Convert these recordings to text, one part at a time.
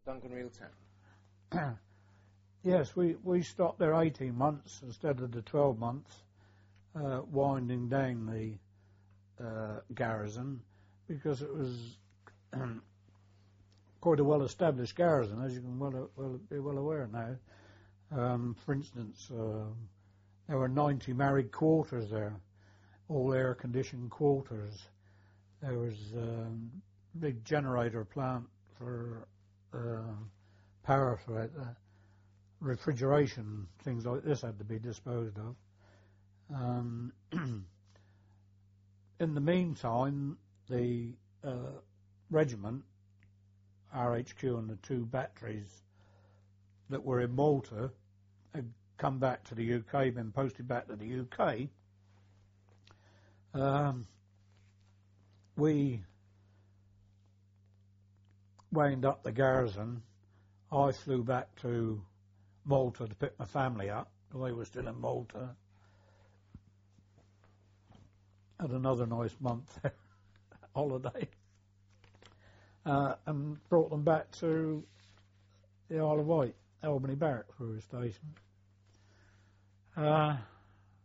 Duncanville Town. Yes, we stopped there 18 months instead of the 12 months, winding down the garrison, because it was quite a well-established garrison, as you can be well aware now. For instance, there were 90 married quarters there, all air-conditioned quarters. There was a big generator plant for power for it. Refrigeration, things like this had to be disposed of. In the meantime, the regiment, RHQ and the two batteries that were in Malta had come back to the UK, been posted back to the UK. We wound up the garrison. I flew back to Malta to pick my family up. They were still in Malta. Had another nice month holiday. And brought them back to the Isle of Wight, Albany Barracks we were stationed. I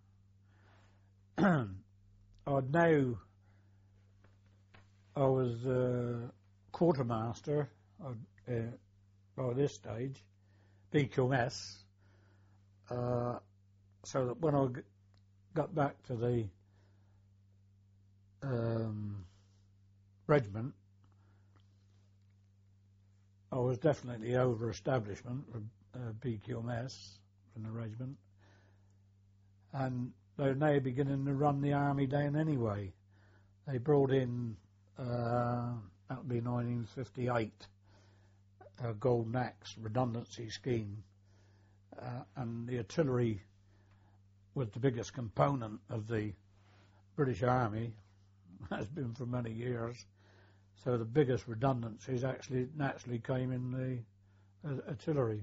was quartermaster by this stage, BQMS, so that when I got back to the regiment, I was definitely over establishment for BQMS from the regiment, and they're now beginning to run the army down anyway. They brought in, that would be 1958, a Golden Axe redundancy scheme, and the artillery was the biggest component of the British Army, has been for many years. So the biggest redundancies actually naturally came in the artillery.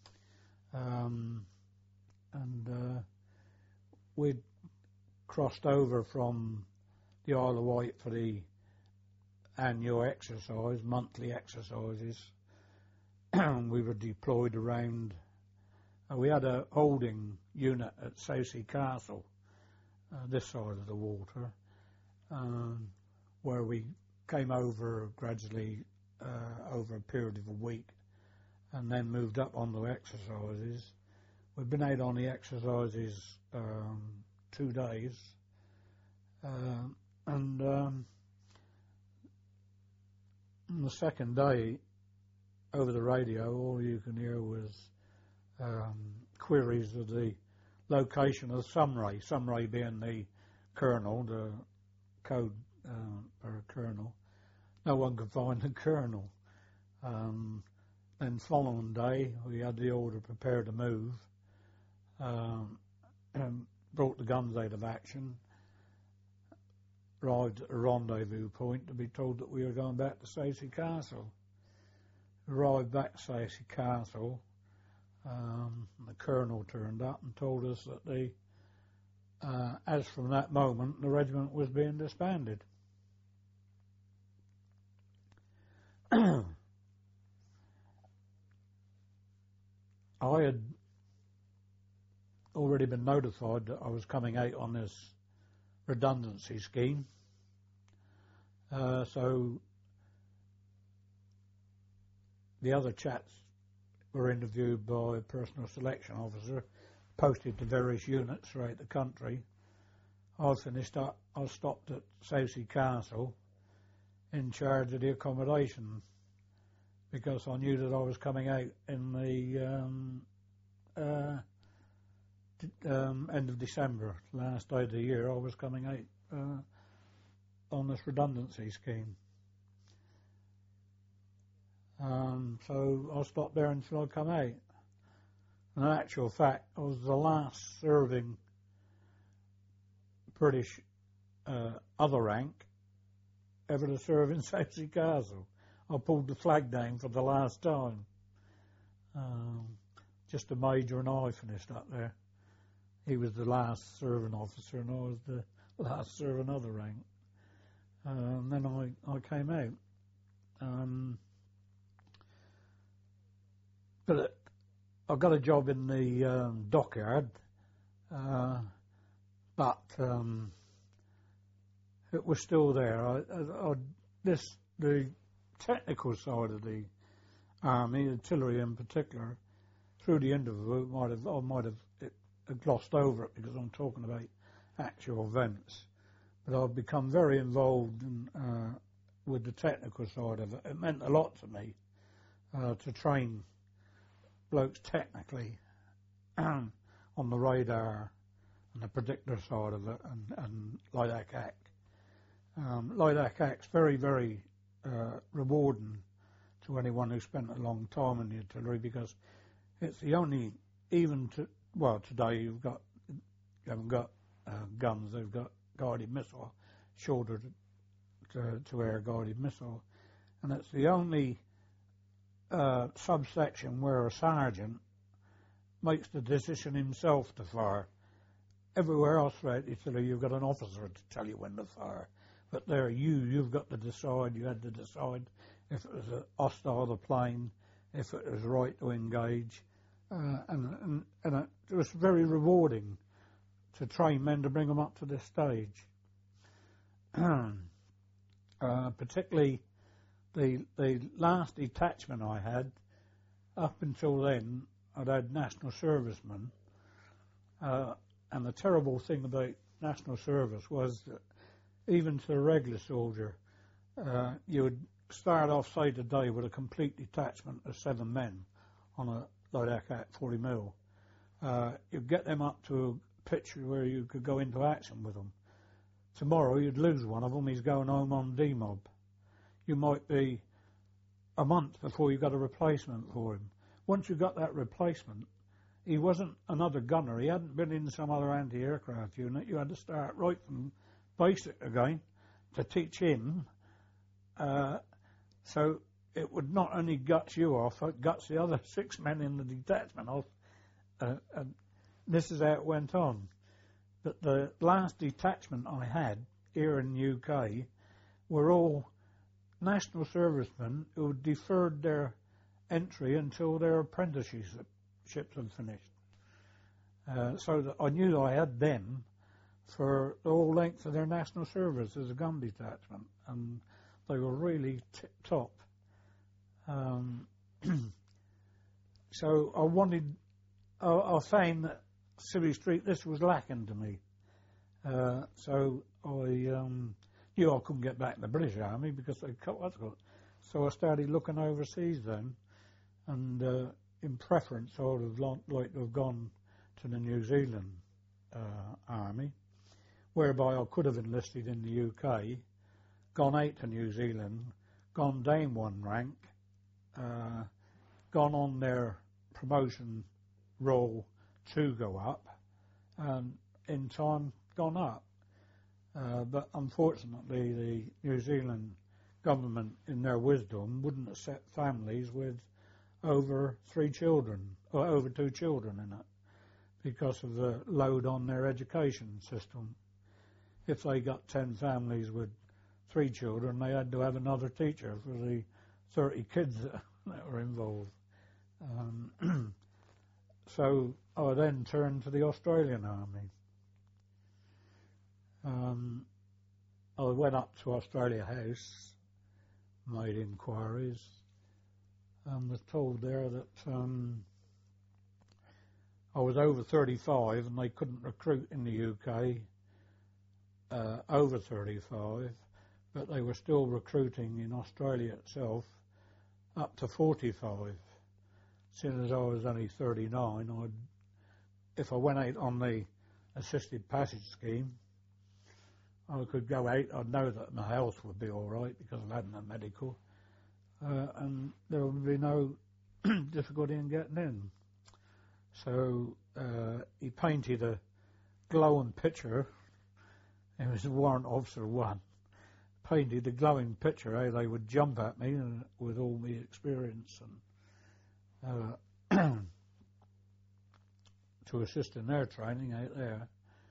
We'd crossed over from the Isle of Wight for the annual exercise, monthly exercises. We were deployed around, we had a holding unit at Southsea Castle, this side of the water, where we came over gradually over a period of a week and then moved up on the exercises. We've been out on the exercises 2 days, and on the second day, over the radio, all you can hear was queries of the location of Sumray being the colonel, the code for a colonel. No one could find the colonel. Then following day, we had the order prepare to move, and brought the guns out of action, arrived at a rendezvous point to be told that we were going back to Southsea Castle. Arrived back to Southsea Castle, the colonel turned up and told us that as from that moment, the regiment was being disbanded. I had already been notified that I was coming out on this redundancy scheme, so the other chaps were interviewed by a personal selection officer posted to various units throughout the country. I finished up, I stopped at Southsea Castle in charge of the accommodation because I knew that I was coming out in the end of December, last day of the year. I was coming out on this redundancy scheme. So I stopped there until I come out. And in actual fact, I was the last serving British other rank ever to serve in Southsea Castle. I pulled the flag down for the last time. Just a major and I finished up there. He was the last serving officer and I was the last serving other rank. And then I came out. but I got a job in the dockyard, but it was still there. The technical side of the army, artillery in particular, through the interview, I might have glossed over it because I'm talking about actual events. But I've become very involved with the technical side of it. It meant a lot to me to train blokes technically on the radar and the predictor side of it, and LIDAC-AC. LIDAC-AC's very, very rewarding to anyone who spent a long time in the artillery, because it's the only, today you haven't got guns, they've got guided missile, shoulder to air guided missile, and it's the only subsection where a sergeant makes the decision himself to fire. Everywhere else throughout Italy you've got an officer to tell you when to fire, but there you've got to decide. You had to decide if it was a hostile plane, if it was right to engage, and it was very rewarding to train men to bring them up to this stage. Particularly the last detachment I had, up until then I'd had national servicemen, and the terrible thing about national service was that even to a regular soldier, you would start off, say, today with a complete detachment of 7 men on a LIDAC-AC 40mm. You'd get them up to a pitch where you could go into action with them. Tomorrow you'd lose one of them, he's going home on demob. You might be a month before you got a replacement for him. Once you got that replacement, he wasn't another gunner, he hadn't been in some other anti-aircraft unit. You had to start right from basic again to teach him. So it would not only guts you off, it guts the other 6 men in the detachment off. And this is how it went on. But the last detachment I had here in the UK were all national servicemen who deferred their entry until their apprenticeships had finished. So that I knew I had them for the whole length of their national service as a gun detachment, and they were really tip-top. So I found that Civvy Street, this was lacking to me. So I knew I couldn't get back in the British Army because they cut what's got. So I started looking overseas then, and in preference I would have liked to have gone to the New Zealand Army, whereby I could have enlisted in the UK, gone out to New Zealand, gone down 1 rank, gone on their promotion roll to go up, and in time gone up. But unfortunately the New Zealand government, in their wisdom, wouldn't accept families with over 3 children, or over 2 children in it, because of the load on their education system. If they got 10 families with 3 children, they had to have another teacher for the 30 kids that were involved. So I then turned to the Australian Army. I went up to Australia House, made inquiries, and was told there that I was over 35 and they couldn't recruit in the UK over 35, but they were still recruiting in Australia itself up to 45. Seeing as I was only 39, if I went out on the assisted passage scheme, I could go out. I'd know that my health would be all right because I hadn't a medical, and there would be no difficulty in getting in. So he painted a glowing picture. It was Warrant Officer 1. Painted a glowing picture how they would jump at me with all my experience and to assist in their training out there.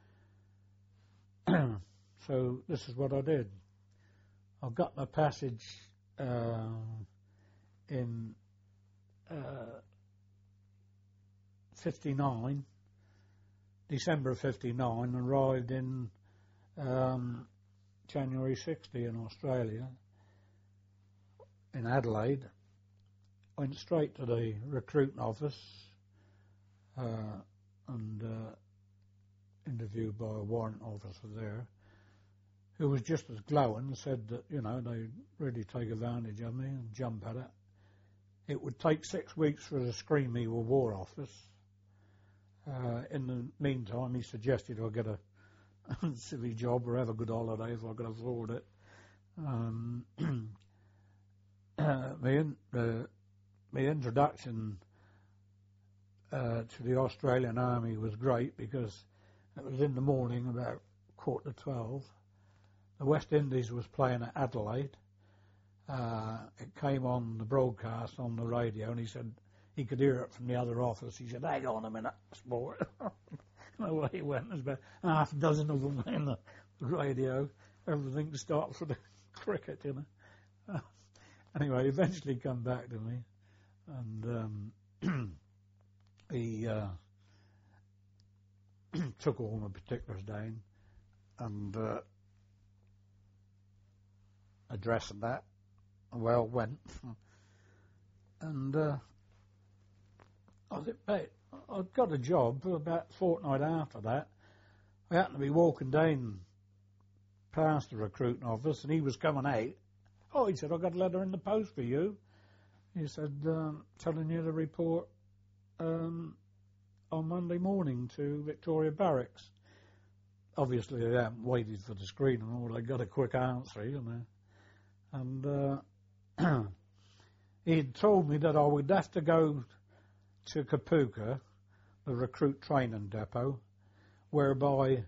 So this is what I did. I got my passage in 59, December of 59, arrived in January 60 in Australia, in Adelaide. Went straight to the recruiting office and interviewed by a warrant officer there, who was just as glowing, said that, you know, they'd really take advantage of me and jump at it. It would take 6 weeks for us to screen me with War Office. In the meantime, he suggested I get a civvy job or have a good holiday if I could afford it. My introduction to the Australian Army was great because it was in the morning, about 11:45. The West Indies was playing at Adelaide. It came on the broadcast on the radio, and he said he could hear it from the other office. He said, "Hang on a minute, sport." Away he went. There's about half a dozen of them in the radio. Everything to start for the cricket, you know. Anyway, he eventually come back to me, and he took all my particulars down and address and that. Well, went. And I got a job about a fortnight after that. I happened to be walking down past the recruiting office, and he was coming out. Oh, he said, "I got a letter in the post for you." He said, "Telling you to report on Monday morning to Victoria Barracks." Obviously, they haven't waited for the screening, or they got a quick answer, you know. And he'd told me that I would have to go to Kapooka, the recruit training depot, whereby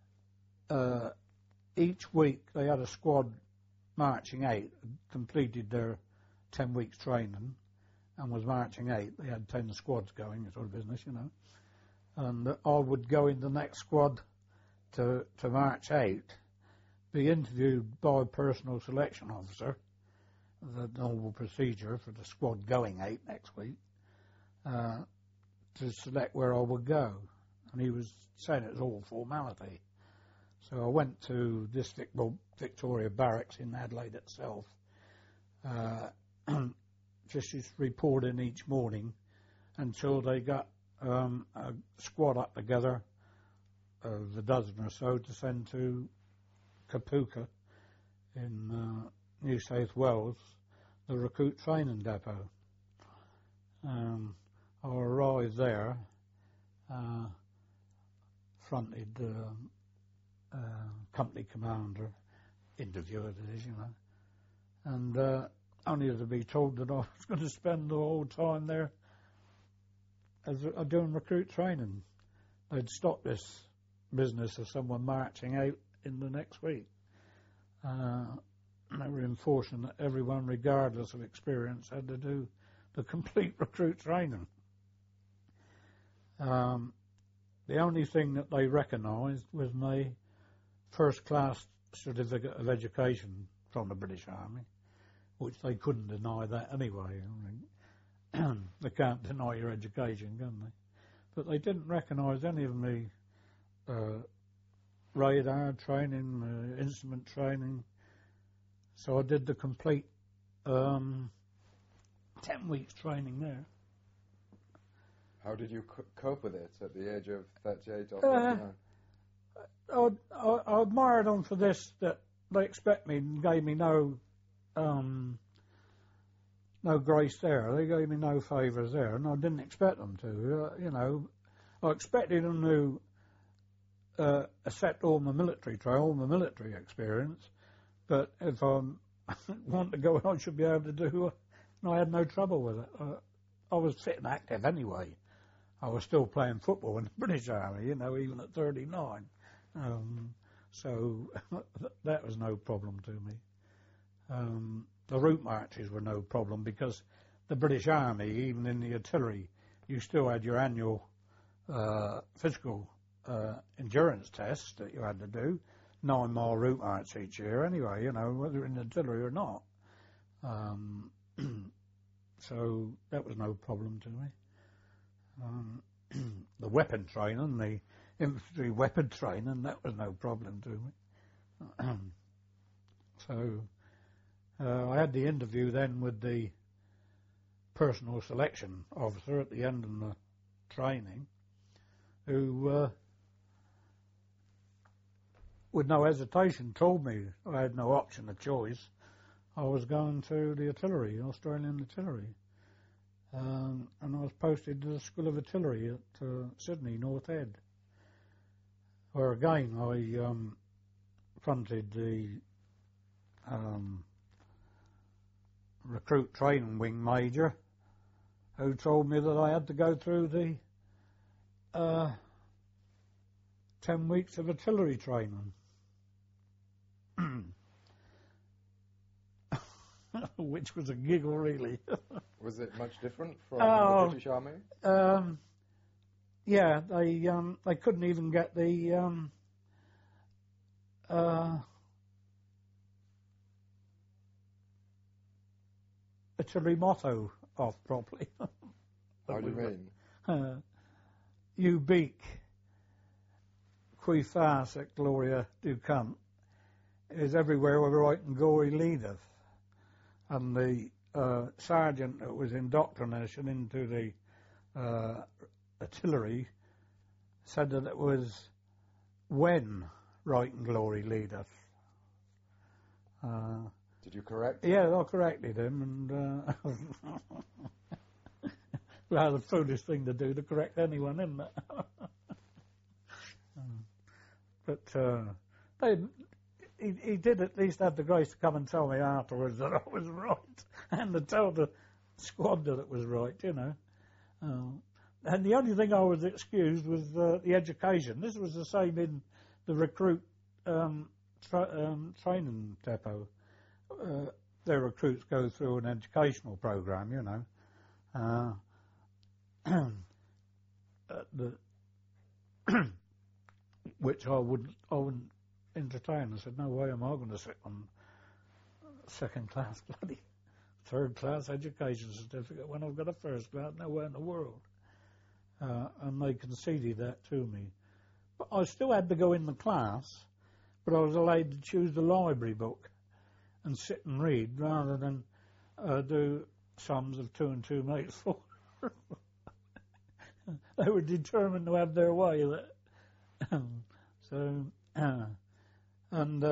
each week they had a squad marching out, completed their 10 weeks training and was marching out. They had 10 squads going, sort of business, you know. And I would go in the next squad to march out, be interviewed by a personal selection officer, the normal procedure for the squad going out next week, to select where I would go. And he was saying it was all formality. So I went to Victoria Barracks in Adelaide itself, just reporting each morning until they got a squad up together of a dozen or so to send to Kapooka in New South Wales, the recruit training depot. I arrived there, fronted company commander, interviewer it is, you know, and only to be told that I was going to spend the whole time there as doing recruit training. They'd stop this business of someone marching out in the next week. They were enforcing that everyone, regardless of experience, had to do the complete recruit training. The only thing that they recognised was my first-class certificate of education from the British Army, which they couldn't deny that anyway. I mean, they can't deny your education, can they? But they didn't recognise any of me radar training, instrument training. So I did the complete 10 weeks training there. How did you cope with it at the age of 38 or 39? I admired them for this, that they expect me and gave me no grace there. They gave me no favours there, and I didn't expect them to. You know, I expected them to accept all my military experience, but if I want to go, I should be able to do it. And I had no trouble with it. I was fit and active anyway. I was still playing football in the British Army, you know, even at 39. So that was no problem to me. The route marches were no problem because the British Army, even in the artillery, you still had your annual physical endurance tests that you had to do, 9-mile route march each year anyway, you know, whether in artillery or not. So that was no problem to me. the weapon training, the infantry weapon training, that was no problem to me. So I had the interview then with the personal selection officer at the end of the training, who with no hesitation told me I had no option of choice. I was going to the artillery, Australian artillery, and I was posted to the School of Artillery at Sydney, North Head, where again I fronted the recruit training wing major, who told me that I had to go through the 10 weeks of artillery training. Which was a giggle, really. Was it much different from the British Army? Yeah, they couldn't even get the artillery motto off properly. How do you mean? Ubique qui fas et gloria ducant is everywhere where right and glory leadeth. And the sergeant that was indoctrination into the artillery said that it was when right and glory leadeth. Did you correct? Yeah, I corrected him, and rather foolish thing to do to correct anyone, isn't it? But he did at least have the grace to come and tell me afterwards that I was right, and to tell the squad that it was right, you know. And the only thing I was excused was the education. This was the same in the recruit training depot. Their recruits go through an educational program, you know. Which I wouldn't entertain. I said, no way am I going to sit on second class, bloody third class education certificate when I've got a first class nowhere in the world. And they conceded that to me. But I still had to go in the class, but I was allowed to choose the library book and sit and read rather than do sums of 2 and 2 makes 4. They were determined to have their way with it. So, and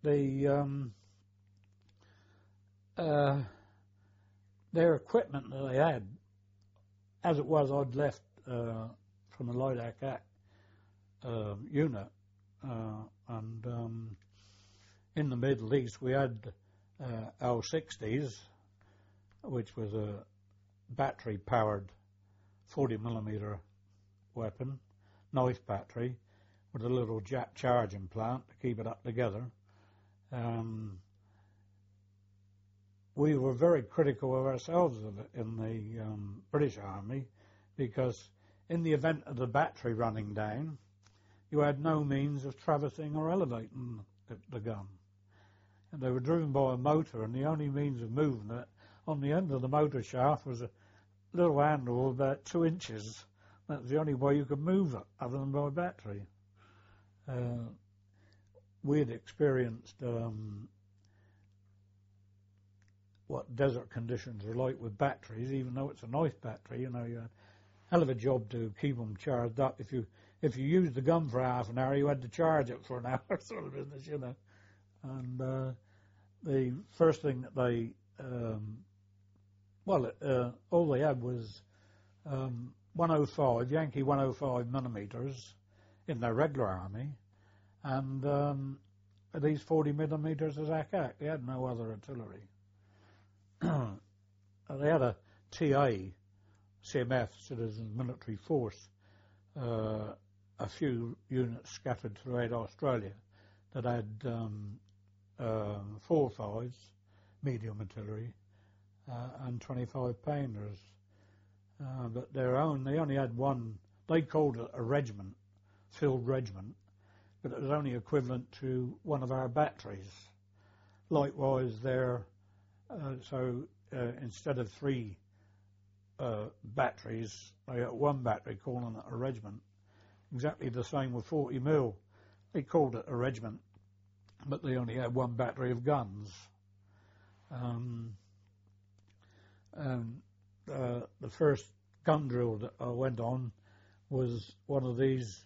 their equipment that they had, as it was, I'd left from a light attack unit, and in the Middle East we had L-60s, which was a battery-powered 40mm weapon, knife battery, with a little jet charging plant to keep it up together. We were very critical of ourselves in the British Army, because in the event of the battery running down, you had no means of traversing or elevating the gun. And they were driven by a motor, and the only means of moving it on the end of the motor shaft was a little handle about 2 inches. That was the only way you could move it, other than by battery. We had experienced what desert conditions are like with batteries, even though it's a knife battery. You know, you had a hell of a job to keep them charged up. If you used the gun for half an hour, you had to charge it for an hour, sort of business, you know. And the first thing that they, all they had was 105, Yankee 105mm in their regular army, and these 40mm as ACAC. They had no other artillery. They had a TA, CMF, Citizen Military Force, a few units scattered throughout Australia that had 4.5s, medium artillery, and 25 pounders. But they only had one. They called it a regiment, field regiment, but it was only equivalent to one of our batteries. Likewise, instead of 3 batteries. They got one battery calling it a regiment. Exactly the same with 40 mil. They called it a regiment, but they only had one battery of guns. The first gun drill that I went on was one of these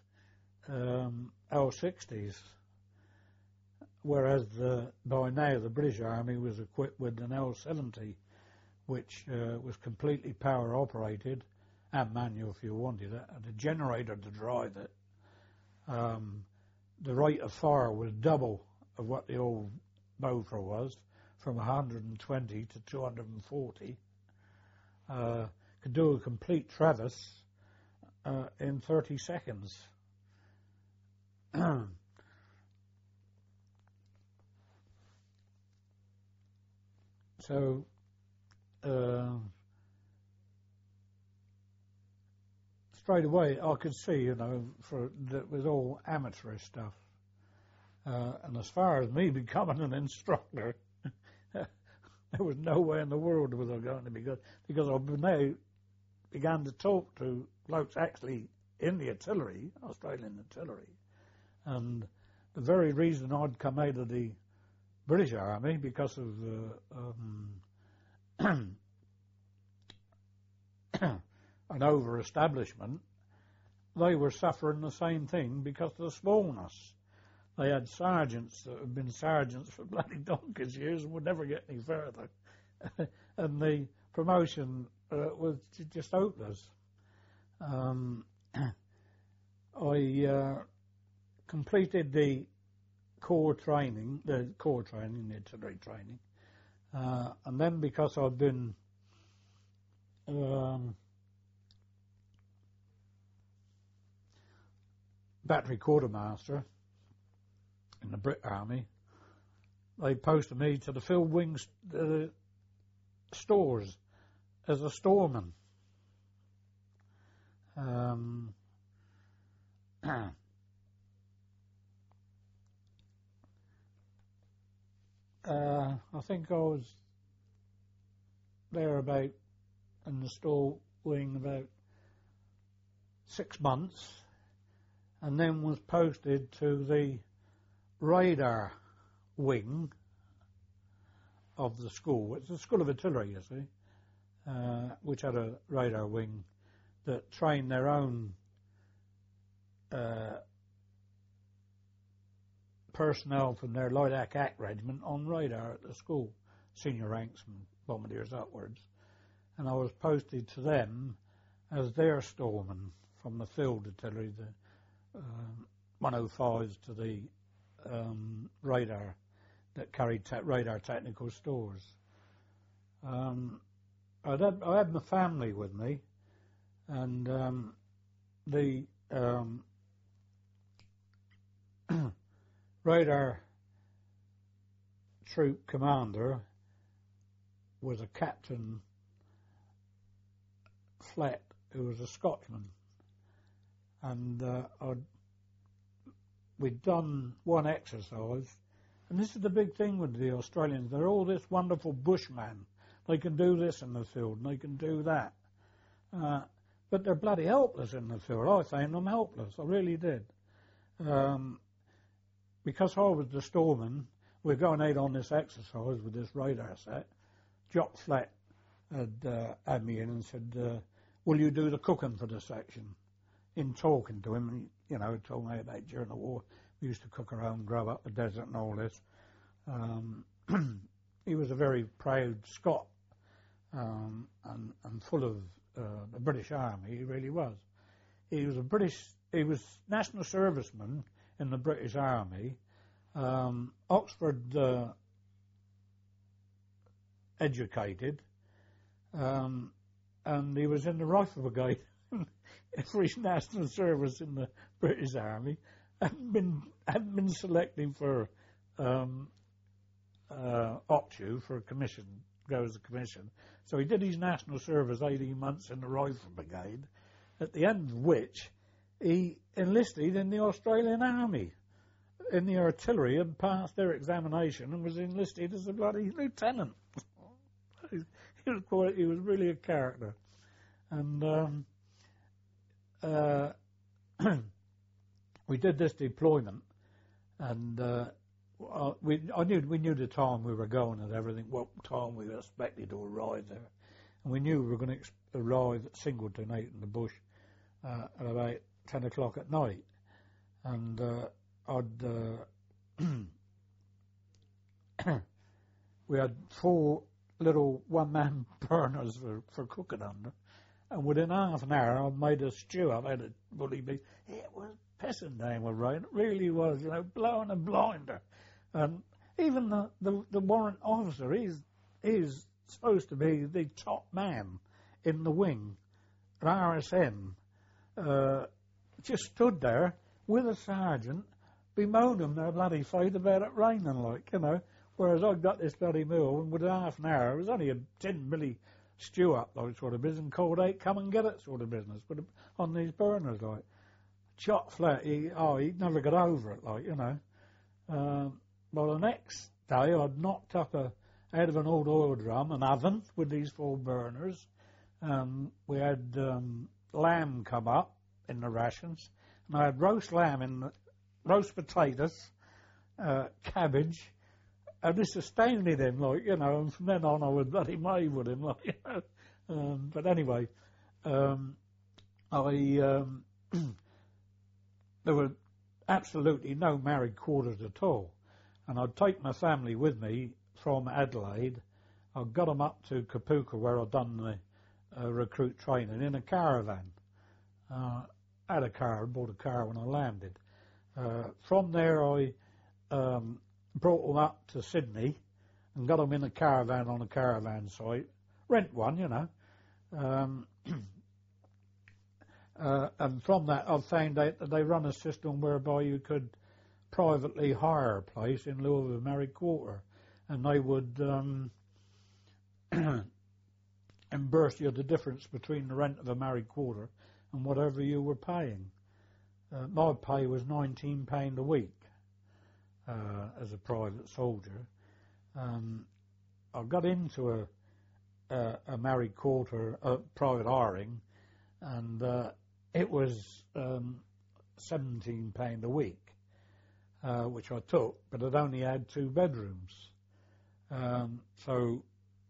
L60s, whereas by now the British Army was equipped with an L70, which was completely power operated and manual if you wanted it, and a generator to drive it. The rate of fire was double of what the old Bofor was, from 120 to 240. Could do a complete traverse in 30 seconds. So straight away I could see, that was all amateurish stuff. And as far as me becoming an instructor, there was no way in the world was I going to be good, because I now began to talk to blokes actually in the artillery, Australian artillery, and the very reason I'd come out of the British Army, because of an over-establishment, they were suffering the same thing because of the smallness. They had sergeants that had been sergeants for bloody donkey's years and would never get any further. And the promotion was just hopeless. I completed the artillery training, and then because I'd been battery quartermaster in the Brit Army, they posted me to the field wing stores as a storeman. I think I was there in the store wing about 6 months, and then was posted to the radar wing of the school. It's a school of artillery, you see, which had a radar wing that trained their own personnel from their Light Ack regiment on radar at the school, senior ranks and bombardiers upwards. And I was posted to them as their storeman from the field artillery, the 105s to the radar that carried radar technical stores. I had my family with me, and the radar troop commander was a Captain Flett, who was a Scotchman, and we'd done one exercise, and this is the big thing with the Australians. They're all this wonderful bushman. They can do this in the field, and they can do that. But they're bloody helpless in the field. I found them helpless. I really did. Because I was the storeman, we're going out on this exercise with this radar set. Jock Flett had me in and said, will you do the cooking for the section? In talking to him, and told me about during the war, we used to cook our own grub up the desert and all this. He was a very proud Scot, and full of the British Army. He really was. He was national serviceman in the British Army, Oxford educated, and he was in the Rifle Brigade for his national service in the British Army. Hadn't been selected for OPTU for a commission, go as a commission. So he did his national service 18 months in the Rifle Brigade, at the end of which he enlisted in the Australian Army, in the artillery, and passed their examination and was enlisted as a bloody lieutenant. He was really a character. And we did this deployment, and we knew the time we were going and everything, what time we were expected to arrive there, and we knew we were going to arrive at Singleton 8 in the bush at about 10 o'clock at night, and we had 4 little one-man burners for cooking under, and within half an hour I made a stew. I had a bully beef. It was pissing down with rain. It really was, blowing a blinder. And even the warrant officer is supposed to be the top man in the wing at RSM. Just stood there with a sergeant bemoaning their bloody fate about it raining, whereas I got this bloody meal, and within half an hour, it was only a 10 milli stew up, sort of business, and called out, come and get it, sort of business, but on these burners, shot flat, he'd never got over it, Well, the next day, I'd knocked up out of an old oil drum an oven with these 4 burners. We had lamb come up in the rations, and I had roast lamb roast potatoes, cabbage, and this sustained me then, and from then on I was bloody made with him, but anyway, there were absolutely no married quarters at all, and I'd take my family with me from Adelaide. I got them up to Kapooka, where I'd done the recruit training, in a caravan. I had a car, I bought a car when I landed. From there I brought them up to Sydney and got them in a caravan on a caravan site. Rent one, and from that I found out that they run a system whereby you could privately hire a place in lieu of a married quarter, and they would reimburse you the difference between the rent of a married quarter and whatever you were paying. My pay was £19 a week as a private soldier. I got into a married quarter, private hiring, and it was £17 a week, which I took, but it only had 2 bedrooms. So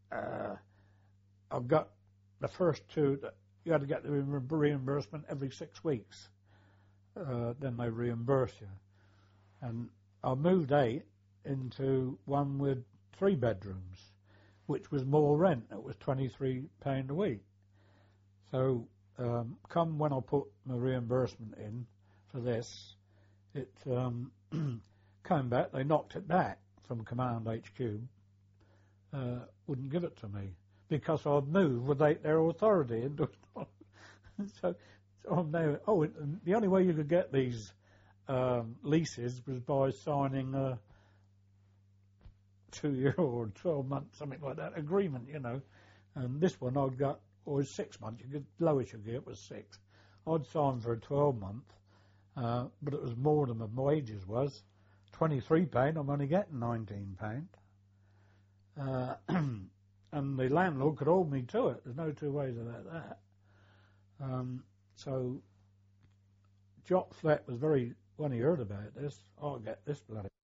I've got the first 2 that you had to get the reimbursement every 6 weeks. Then they reimburse you. And I moved out into one with 3 bedrooms, which was more rent. It was £23 a week. So come when I put my reimbursement in for this, it came back. They knocked it back from Command HQ. Wouldn't give it to me because I'd moved without their authority. So I'm now. The only way you could get these leases was by signing a 2-year or 12-month, something like that, agreement, And this one I'd got was 6 months. Lowest you get was 6. I'd signed for a 12-month, but it was more than my wages was. £23. I'm only getting £19. And the landlord could hold me to it. There's no 2 ways about that. So Jock Flett was when he heard about this, I'll get this bloody